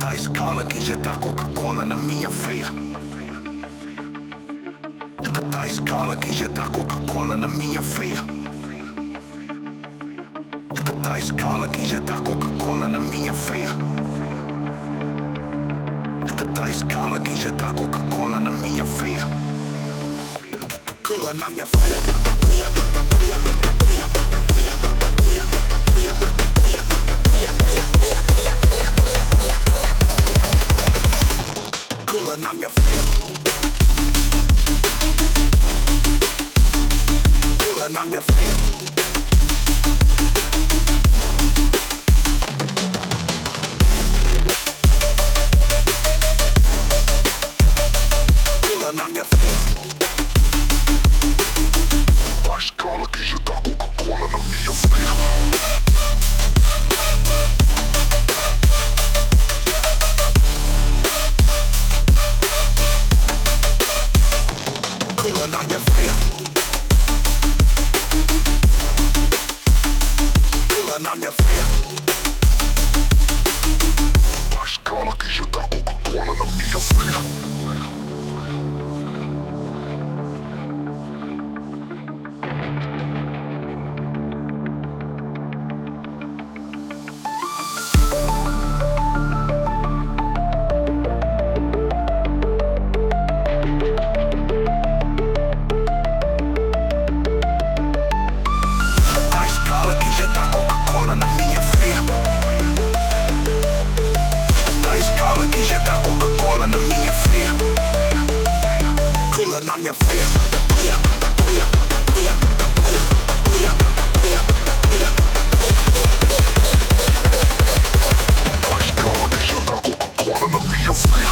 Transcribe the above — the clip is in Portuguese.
Da escala que injetar Coca-Cola na minha veia. Da escala que injetar Coca-Cola na minha veia. Da escala que injetar Coca-Cola na minha veia. Da escala que injetar Coca-Cola na minha veia. Cola na minha veia. Cola na minha veia. Cola na minha veia. Cola na minha veia. A escala que já tá Coca-Cola na minha veia. Cola na minha veia. Cola na minha veia. A escala que já tá Coca-Cola na minha veia. Na minha veia. A escala que já tá Coca-Cola na minha veia.